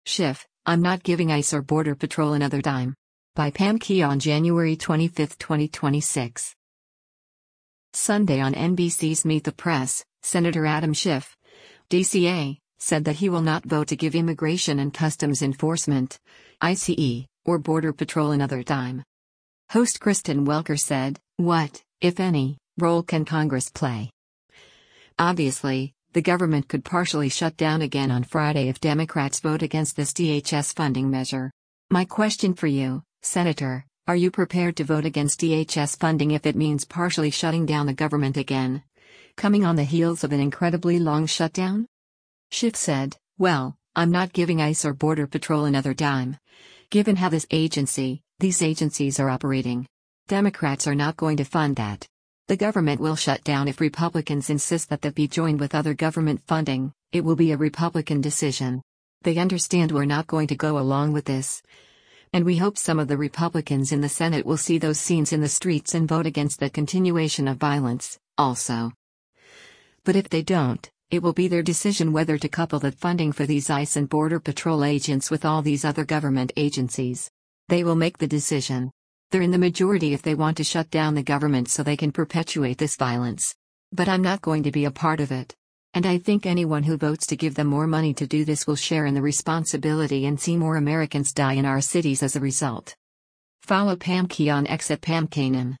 Schiff, I'm not giving ICE or Border Patrol another dime. By Pam Key on January 25, 2026. Sunday on NBC's Meet the Press, Senator Adam Schiff, DCA, said that he will not vote to give Immigration and Customs Enforcement, ICE, or Border Patrol another dime. Host Kristen Welker said, "What, if any, role can Congress play?" Obviously, the government could partially shut down again on Friday if Democrats vote against this DHS funding measure. My question for you, Senator, are you prepared to vote against DHS funding if it means partially shutting down the government again, coming on the heels of an incredibly long shutdown? Schiff said, "Well, I'm not giving ICE or Border Patrol another dime. Given how these agencies are operating, Democrats are not going to fund that. The government will shut down if Republicans insist that be joined with other government funding. It will be a Republican decision. They understand we're not going to go along with this. And we hope some of the Republicans in the Senate will see those scenes in the streets and vote against the continuation of violence, also. But if they don't, it will be their decision whether to couple the funding for these ICE and Border Patrol agents with all these other government agencies. They will make the decision. They're in the majority if they want to shut down the government so they can perpetuate this violence. But I'm not going to be a part of it. And I think anyone who votes to give them more money to do this will share in the responsibility and see more Americans die in our cities as a result." Follow Pam Key on X at Pam Kanan.